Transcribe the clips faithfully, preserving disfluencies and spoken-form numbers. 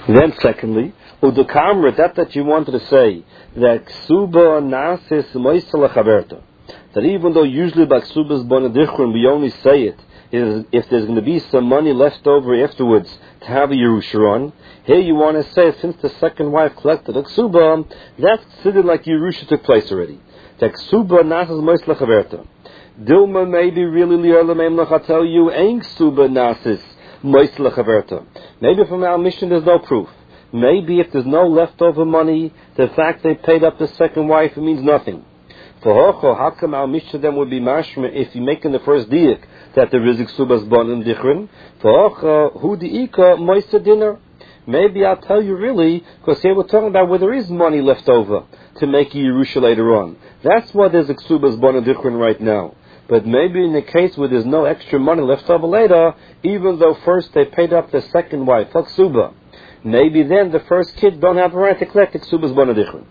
Then secondly, udukamra, that that you wanted to say, that ksuba nasis moisel chaverta, that even though usually by ksubas bonadichron we only say it is if there's going to be some money left over afterwards to have a Yerusha on, here you want to say since the second wife collected a ksuba, that's considered like Yerusha took place already. That ksuba nasis moisel chaverta. Dilma maybe really li'olam emlach, I'll tell you, ain't ksuba nasis moisel chaverta. Maybe from our mission there's no proof. Maybe if there's no leftover money, the fact they paid up the second wife, it means nothing. For Hocho, how come our mission then would be mashma if you make in the first diak that there is ksubas bon and dichrin? For Hocho, hu diika moisa dinner? Maybe I'll tell you really, because here we're talking about where there is money left over to make a Yerusha later on. That's why there's ksubas bon and dichrin right now. But maybe in the case where there's no extra money left over later, even though first they paid up the second wife, ksuba, maybe then the first kid don't have a right to collect the ksubas bon and dichrin.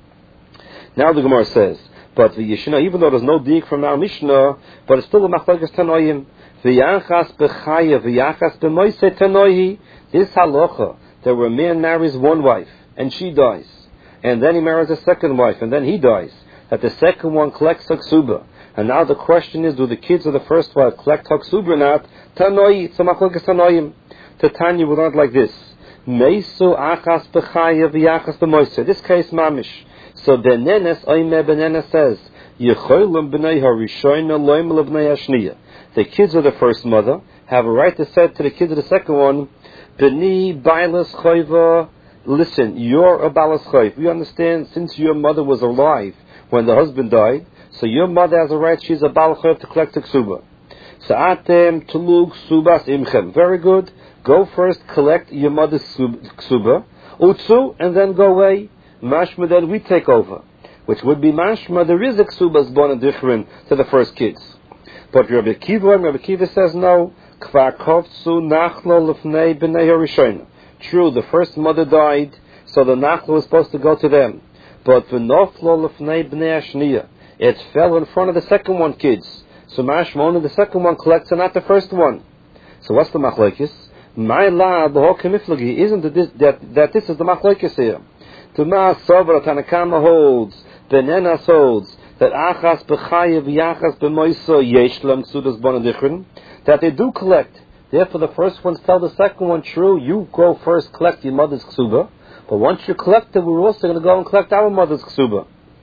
Now the Gemara says, but the Yeshina, even though there's no dig from our Mishnah, but it's still a machlokes tanoim. V'yachas b'chaya, v'yachas b'moiseh tanoihi. This halacha, that where a man marries one wife, and she dies, and then he marries a second wife, and then he dies, that the second one collects haksuba. And now the question is, do the kids of the first wife collect haksuba or not? Tanoi, it's a machlokes tanoim. Tanya would not like this. Meisu achas b'chaya, v'yachas b'moiseh. This case, mamish. So Benenes Oime Benenes says, Yecholim b'nei harishoyna loim lebnei hashniya. The kids of the first mother have a right to say to the kids of the second one, B'ni bailas choiva. Listen, you're a balas choiv. We understand since your mother was alive when the husband died, so your mother has a right. She's a balas choiv to collect the ksuba. Sa'atem tulug subas imchem. Very good. Go first, collect your mother's ksuba, utsu, and then go away. Mashma then we take over, which would be mashma there is a ksubas bon and dichrin to the first kids. But Rabbi Kiva, Rabbi Kiva says no. Kvar kovtsu nachlo lefnei b'nei harishona. True, the first mother died, so the nachlo was supposed to go to them. But v'noflo lefnei b'nei hashniya, it fell in front of the second one kids. So mashma only the second one collects and not the first one. So what's the machlokes? My la b'hokem isn't that, that that this is the machlokes here. Tuma Sobra Tanakama holds, Benenas holds, that Achas B'chayev Yachas B'moiso Yeshlam Ksudas Bonadichrin, that they do collect. Therefore the first ones tell the second one, true, you go first collect your mother's ksuba, but once you collect it, we're also going to go and collect our mother's ksuba.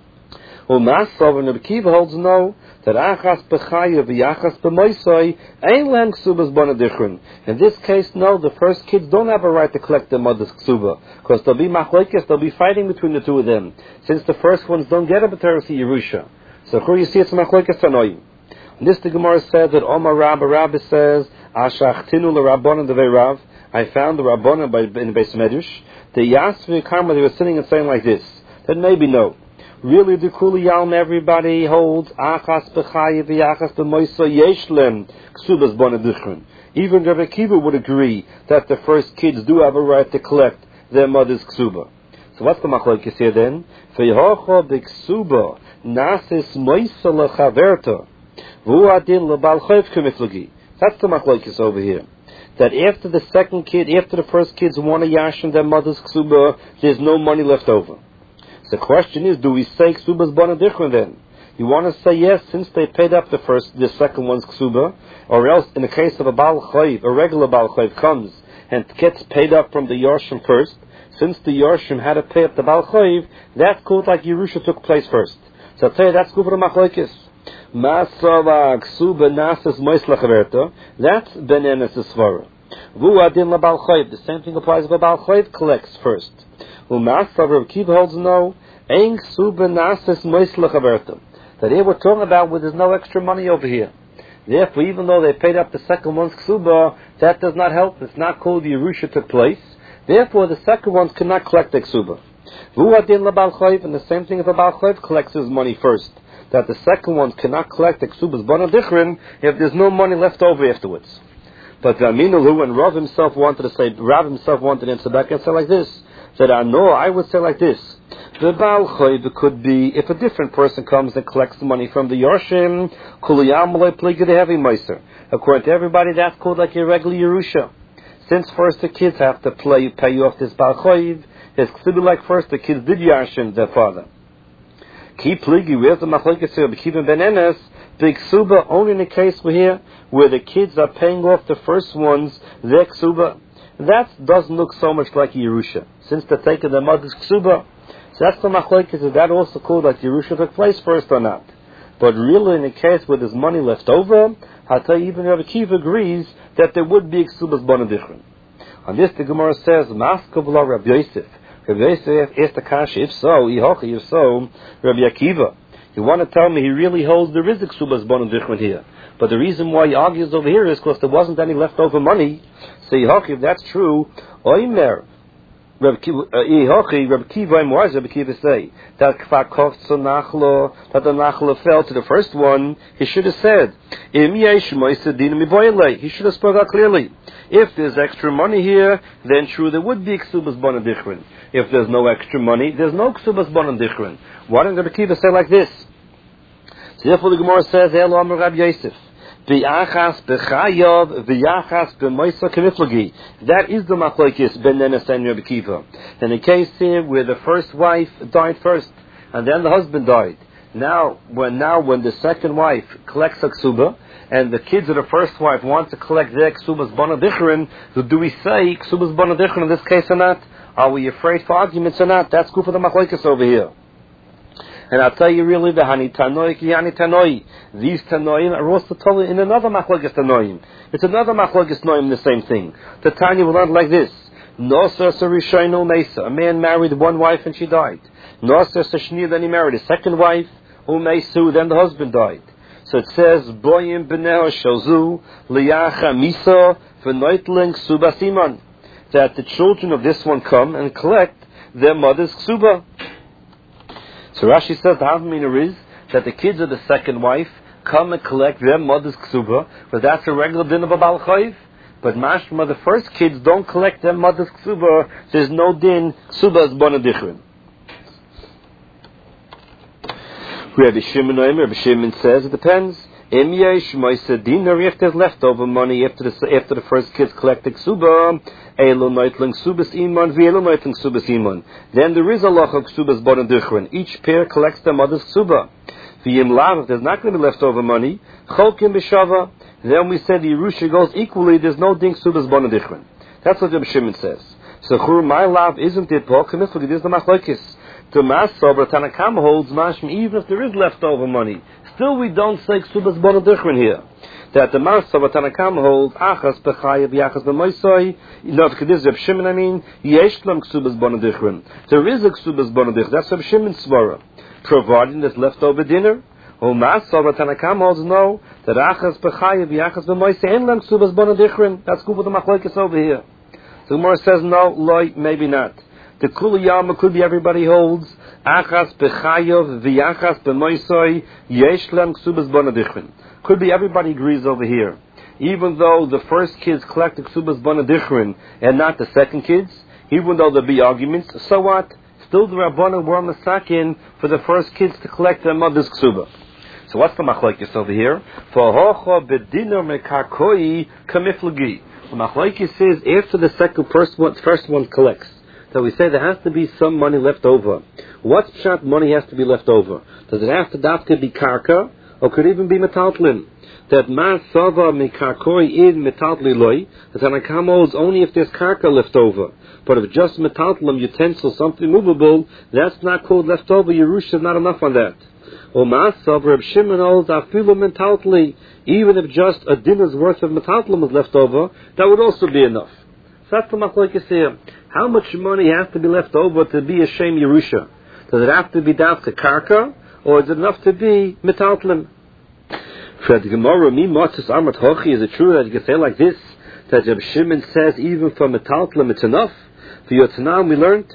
Umas Sobra Rabbi Kiva holds no, that Achas B'chayev Yachas B'moiso Ein Len Ksubas Bonadichrin. In this case, no, the first kids don't have a right to collect their mother's ksuba, because there'll be machlokes, there'll be fighting between the two of them, since the first ones don't get a B'teres Yerusha. So here you see it's machlokes tanoim. This the Gemara said that Omar Rabba Rabba says, Ashachtinu l'Rabbanan devei Rav. I found the Rabbanan by in the Beis Medrash. The Yasvi Karma, they were sitting and saying like this, that maybe no. Really, the Kuli Yalm, everybody holds Achas B'chayev Yachas B'moiso Yeshlem Ksubas Bonadichrin. Even Rabbi Kiva would agree that the first kids do have a right to collect their mother's ksuba. So what's the machlokes here then? V'yocho b'ksuba nasis moisa lechaverta v'uadin lebal choyv k'miflagi. That's the machlokes over here. That after the second kid, after the first kids want to yashin their mother's ksuba, there's no money left over. So the question is, do we say ksubas bonadichrin then? You want to say yes, since they paid up the first, the second one's ksuba, or else in the case of a Baal Chayv, a regular Baal Chayv comes and gets paid up from the Yorshim first, since the Yorshim had to pay up the Baal Chayv, that's called like Yerusha took place first. So I'll tell you, that's good for the machlokes. Masava ksuba nasas moislachaverta, that's benenes svara. Vu adin la Baal Chayv, the same thing applies if a Baal Chayv collects first. Umasava Rabbi Kiva holds no, ein ksuba nasas moislachaverta. That here we're talking about where there's no extra money over here. Therefore, even though they paid up the second one's ksuba, that does not help. It's not called the Yerusha took place. Therefore, the second ones cannot collect the ksuba. Vu'adin labal chayv, and the same thing if a Baal Chayv collects his money first. That the second ones cannot collect the ksubas bonadichrin if there's no money left over afterwards. But Aminulu and Rav himself wanted to say, Rav himself wanted to answer back and say like this. That I know, I would say like this. The Baal Chayv could be, if a different person comes and collects the money from the Yorshim, Kuliyam Malay Pliga the heavy Meiser. According to everybody, that's called like a regular Yerusha. since first the kids have to play, pay you off this Balchoiv, it's considered like first the kids did Yashin their father. Keep pligi, where's the Machlokes here? Bekivim ben Enes, big Ksuba, only in the case we're here, where the kids are paying off the first ones, their Ksuba. That doesn't look so much like Yerusha, since they're taking their mother's Ksuba. So that's the Machlokes, is that also called like Yerusha took place first or not? But really in the case where there's money left over, I'll tell you, even Rabbi Kiva agrees that there would be Ksubas Bonadichrin. On this the Gemara says, Maskav la Rabbi Yosef. Rabbi Yosef asked the Kasha, if so, Ihochi, if so, Rabbi Akiva. You want to tell me he really holds there is a Ksubas Bonadichrin here. But the reason why he argues over here is because there wasn't any leftover money. So Ihochi, if that's true, Oimer, Rabbi Kiva, Rabbi Kiva, and why does Rabbi Kiva say that that the nachla fell to the first one? He should have said, he should have spoken out clearly. If there's extra money here, then true, there would be Ksubas Bonadichrin. If there's no extra money, there's no Ksubas Bonadichrin. Why didn't Rabbi Kiva say like this? So therefore the Gemara says, Elo Amar Rabbi Yosef. V'yachas b'chayav v'yachas b'moisa k'miflagi. That is the machlokes ben Enes and Rabbi Kiva. In the case here where the first wife died first, and then the husband died. Now, when now when the second wife collects a ksuba, and the kids of the first wife want to collect their ksubas bonadichrin, so do we say ksubas bonadichrin in this case or not? Are we afraid for arguments or not? That's good for the machlokes over here. And I'll tell you really, the Hani Tanoi, Ki Hani Tanoi. These Tanoim are also told in another Machlokes Tanoim. It's another Machlokes Tanoim, the same thing. The Tanya will learn like this. Noser Sarishainu Mesa. A man married one wife and she died. Noser Sashni, then he married a second wife. Umesu, then the husband died. So it says, Boyim B'neo Shozu, Liyacha Misa, V'noitling Ksuba Siman. That the children of this one come and collect their mother's Ksuba. So Rashi says the Havamina is that the kids of the second wife come and collect their mother's ksuba, but that's a regular din of a Baal Chayv. But mashma, the first kids don't collect their mother's ksuba, there's no din, ksuba is bonadichrin. Rabbi Shimon, Rabbi Shimon says it depends. Im yesh moise dinar, if there's leftover money after the, after the first kids collect the ksuba, Elo noitling subas iman, v'elo noitling subas iman. Then there is a loch of ksubas bonadichrin. Each pair collects their mother's ksuba. V'yim lav, if there's not going to be leftover money, cholkim b'shava. Then we said the Yerusha goes equally, there's no ding subas bonadichrin. That's what Rabbi Shimon says. So chur, my lav isn't it, Paul, comiflig, it is the machlokes. To Masober, Tanakama holds mashim, even if there is leftover money. Still we don't say ksubas bonadichrin here. That the Masober Tanakama holds achas b'chayav yachas b'moisoi. Not kedis Reb Shimon. I mean yeshlam ksubas bonadichrin. There is a ksubas bonadich. That's Reb Shimon's svara. Providing there's leftover dinner. Or Masober Tanakama holds no. That achas b'chayav yachas b'moisoi enlam ksubas bonadichrin. That's good with the machlokes over here. The Gemara says no, loy, maybe not. The kuliyama could be everybody holds achas b'chayav v'yachas b'moisoi yeshlam ksubas bonadichrin. Could be everybody agrees over here. Even though the first kids collect the ksubas bonadichrin and not the second kids, even though there be arguments, so what? Still the Rabbanan were on the sakin for the first kids to collect their mother's ksuba. So what's the machlokes over here? For hocha bediner mekakoi kamiflagi. The machlokes says after the second first one, first one collects, so we say there has to be some money left over. What pshat money has to be left over? Does it have to dafka be karka? Or could even be metaltlin. That ma sava mikakoi in metaltli loy, the Tanakama holds only if there's karka left over. But if just metaltlim, utensil, something movable, that's not called left over. Yerusha is not enough on that. Or ma sava Reb Shimon holds afilu metaltli, even if just a dinner's worth of metaltlim is left over, that would also be enough. So that's the machlokes here. How much money has to be left over to be a shem Yerusha? Does it have to be dafka karka? Or is it enough to be metaltlim? For the Gemara, mi matzis amat hochi, is it true that you can say like this, that Reb Shimon says even for metaltlim it's enough? For Yotzanam we learned,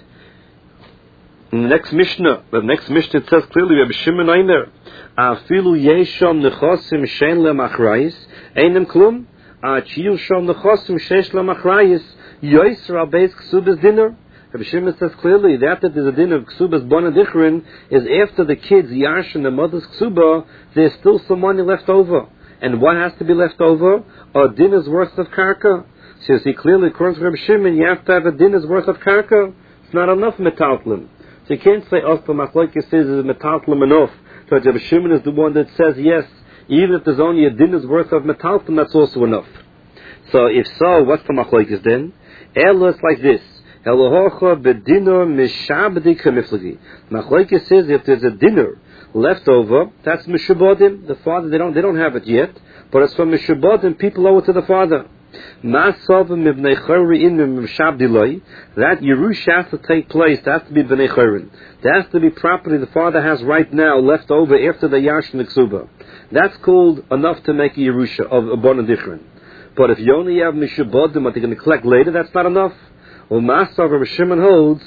in the next Mishnah, the next Mishnah it says clearly, Reb Shimon Eimer, afilu yesham nechosim shein lem achrayis, einem klum, achiyul sham nechosim sheish lem achrayis, yoyser al-beis ksubas dinner. Rabbi Shimon says clearly that that there's a din of ksubas bonadichrin is after the kids yash and the mother's ksuba, there's still some money left over. And what has to be left over? A dinner's worth of karka. So you see clearly, according to Reb Shimon, you have to have a dinner's worth of karka. It's not enough metaltlim. So you can't say, oh, the machlokes says is metaltlim enough. So Reb Shimon is the one that says, yes, even if there's only a dinner's worth of metaltlim, that's also enough. So if so, what's the machlokes then? Ella, it's like this. Elohocha bedinor mishabdi kamiflagi. Machlokes says if there's a dinner left over, that's mishabodim. The father, they don't, they don't have it yet, but it's from mishabodim. People owe it to the father. That Yerusha has to take place. That has to be B'nei Chorin. That has to be property the father has right now left over after the Yash and the Ksuba. That's called enough to make a Yerusha of a Bon Dichrin. But if you only have Mishabodim, what they're going to collect later, that's not enough. Well, Master Reb Shimon holds,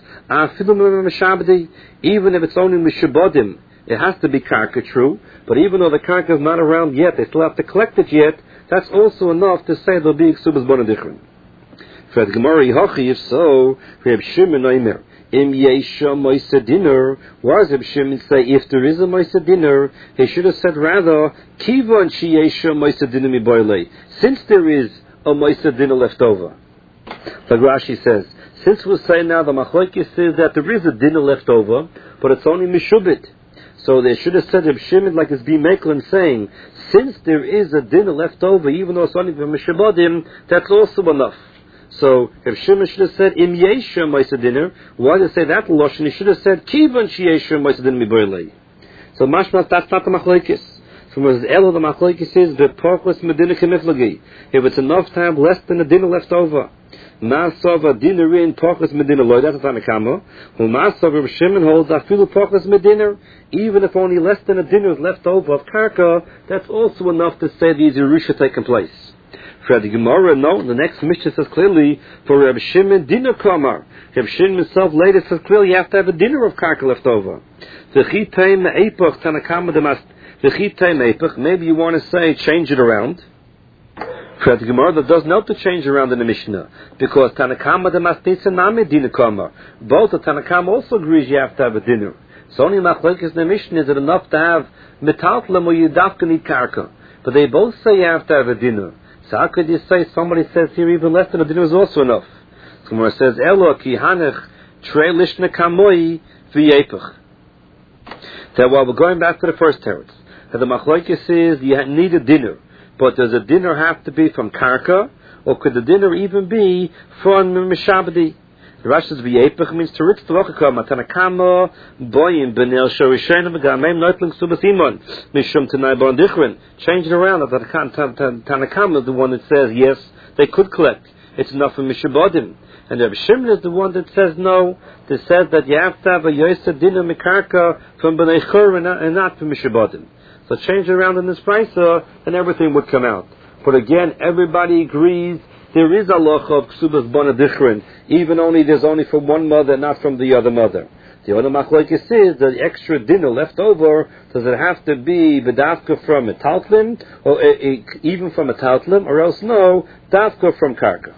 even if it's only Mishabodim, it has to be karka, true. But even though the karka is not around yet, they still have to collect it yet. That's also enough to say there'll be Ksubas Bon Dichrin. For the Gemara Yihochi, if so, Reb Shimon Omer, Im Yesha Moisa Dinner, why does Reb Shimon say if there is a Moisa Dinner, he should have said rather, Kivon Shi Yesha Moisa Dinner Mi Boile, since there is a Moisa Dinner left over. Like Rashi says, since we're saying now the Machlokes says that there is a dinner left over, but it's only Mishubit. So they should have said Reb Shimon like it's B'Meklin saying, since there is a dinner left over, even though it's only for Mishabodim, that's also enough. So Reb Shimon should have said Im Yesha Moisa Dinner. Why did he say that Lashon? He should have said Kivan Shi Yesha Moisa Dinner Mi Boilei. So mashma, that's not the Machlokes. From where Elo the Machlokes is the Porchus Medina Kemiflagi. If it's enough to have less than a dinner left over. Masava dinner in Porchus Medina Loy, that's a Tanakama. Well, Masava Reb Shimon holds Afilu Porchus Medina. Even if only less than a dinner is left over of Karka, that's also enough to say these Yerusha taking place. For the Gemara, no, the next Mishnah says clearly, for Reb Shimon, dinner kamar. Reb Shimon himself later says clearly you have to have a dinner of Karka left over. Maybe you want to say, change it around. For the Gemara, that does not to change around in the Mishnah, because Tanakama de Mastisa Name dinner kamar. Both the Tanakama also agrees you have to have a dinner. So only Machlokes in the Mishnah is it enough to have metaltlam or you dafka need karka. But they both say you have to have a dinner. So how could you say somebody says here even less than a dinner is also enough? Gemara says Elo ki hanech trei lishna kamoi v'yepach. So while we're going back to the first teretz, the Machlokes says you need a dinner, but does a dinner have to be from karka, or could the dinner even be from mishabdi? The Rashi says v'yepach means to ritz t'lochaka matanakama boyim benel shorishayim v'gameim noitling subasimon mishum tenai bon dichrin. Change it around. Tanakama is the one that says yes, they could collect. It's enough for mishabodim. And Reb Shimon is the one that says no. That says that you have to have a yoysa dinner mikarka from bnei chur and not from mishabodim. So change it around in this brisa, and everything would come out. But again, everybody agrees. There is a halacha of ksubas bona dichrin, even only there's only from one mother, not from the other mother. The other machlokes is the extra dinner left over. Does it have to be bedafka from a taltlim, or uh, uh, even from a taltlim, or else no dafka from karka?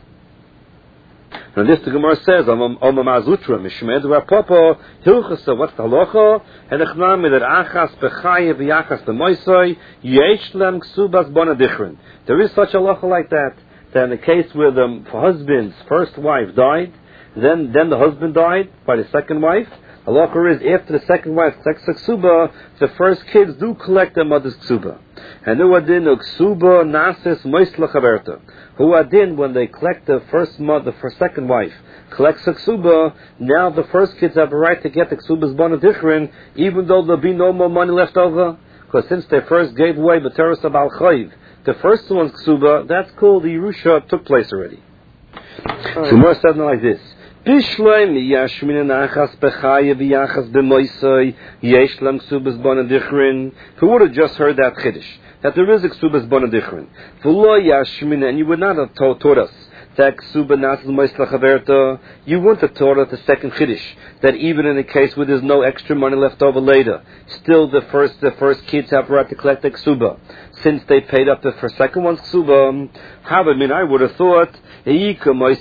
And this the Gemara says, "Om mazutra mishmed rapapa hilchasa." What's the halacha? And echnami that achas bechayev v'yachas b'moisoi yesh lem ksubas bona dichrin. There is such a halacha like that. That in the case where the husband's first wife died, then then the husband died by the second wife. Halacha is after the second wife collects a ksuba, the first kids do collect their mother's ksuba. And who adin ksuba nasis moisla chaverta. Who adin when they collect the first mother, the second wife collects a ksuba, now the first kids have a right to get the ksuba's bona dichrin, even though there'll be no more money left over, because since they first gave away the teres of al chayiv, the first one's ksuba, that's called the Yerusha, took place already. Right. So more said like this. Bishloim yashmin nachas bechayev v'yachas b'moisoi yeshlam ksubas bona dichrin. Who would have just heard that chiddush, that there is a ksubas bona dichrin? V'lo yashmin, and you would not have taught, taught us that ksuba nasal moisla chaverta. You wouldn't have taught us the second chiddush, that even in a case where there's no extra money left over later, still the first the first kids have right to collect the ksuba, since they paid up the for second one's ksuba. How I mean, I would have thought without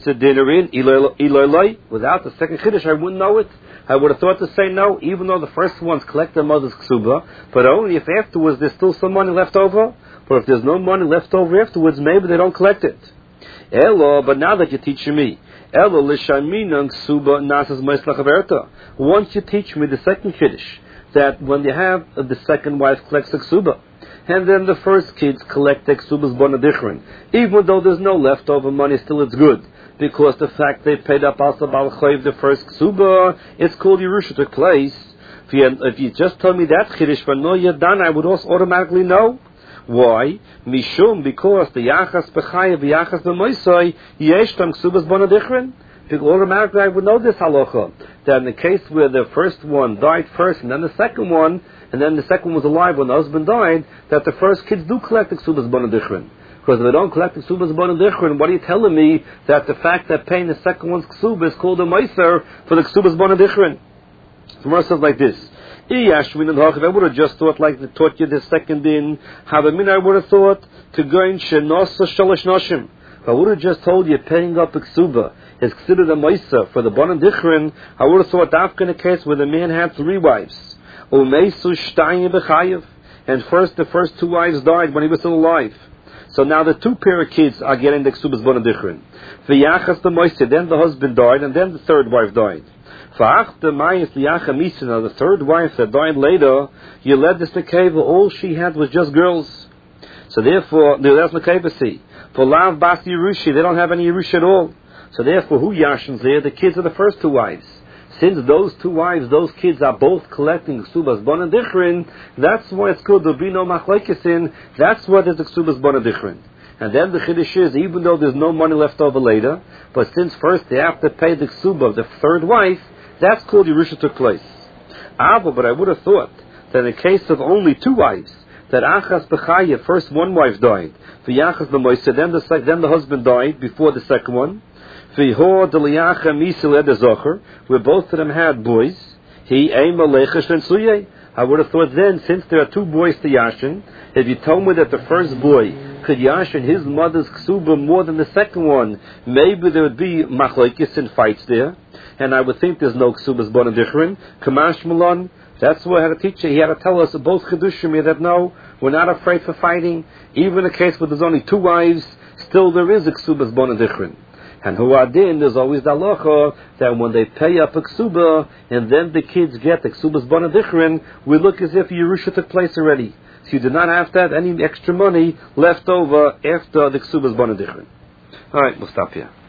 the second chiddush, I wouldn't know it. I would have thought to say no, even though the first ones collect their mother's ksuba, but only if afterwards there's still some money left over. But if there's no money left over afterwards, maybe they don't collect it. Elo, but now that you're teaching me, Elo l'shaminang ksuba nasas moisla chaverta. Once you teach me the second kiddush, that when you have uh, the second wife collects the ksuba, and then the first kids collect the ksubas bonadichrin, even though there's no leftover money, still it's good. Because the fact they paid up also Balachayv the first ksuba, it's called Yerusha took place. If you, if you just told me that Chiddush for no Yadan, I would also automatically know. Why? Mishum, because the Yachas Bechayev, the Yachas B'moisoi, Yeshtam Ksubas Bonadichrin. Because automatically I would know this halacha. That in the case where the first one died first, and then the second one, and then the second one was alive when the husband died, that the first kids do collect the Ksubas Bonadichrin. Because if they don't collect the Ksubas Bonadichrin, what are you telling me that the fact that paying the second one's Ksubas is called a Meiser for the Ksubas Bonadichrin? The Gemara says like this. If I would have just thought like they taught you the second in, I would have thought to go in Shenosa Shalosh Noshim. If I would have just told you paying up a Ksuba is considered a Meiser for the Bonadichrin, I would have thought that in a case where the man had three wives. Umeisu Shtayim Bechayev. And first, the first two wives died when he was still alive. So now the two pair of kids are getting the Ksubas Bonadichrin. V'yachas the Meiser, then the husband died, and then the third wife died. The third wife that died later, you led this Nekeva, all she had was just girls. So therefore, that's Nekeva see. For Lav Bas Yerushi, they don't have any Yerush at all. So therefore, who Yashins there? The kids of the first two wives. Since those two wives, those kids are both collecting Ksubas Bonadichrin, that's why it's called the Bino Machlaikisin, that's why there's the Ksubas Bonadichrin. And then the Chiddush is, even though there's no money left over later, but since first they have to pay the Ksuba of the third wife, that's called Yerusha took place. Ava, but I would have thought that in the case of only two wives, that Achas Bechaya, first one wife died, V'yachas B'moise, then the sec- then the husband died before the second one, V'hor D'liyacha Misil Edezocher, where both of them had boys, He Eim Alechesh and Suyeh. I would have thought then, since there are two boys to Yashin, if you told me that the first boy could Yashin his mother's Ksuba more than the second one, maybe there would be machlokes and fights there, and I would think there's no Ksubas Bonadichrin. Kamash Malon, that's why I had to teach you. He had to tell us both Chedushim that no, we're not afraid for fighting. Even in a case where there's only two wives, still there is a Ksubas Bonadichrin. And Huadin, there's always the halacha that when they pay up a Ksuba, and then the kids get the Ksubas Bonadichrin, we look as if Yerusha took place already. So you do not have to have any extra money left over after the Ksubas Bonadichrin. Alright, we'll stop here.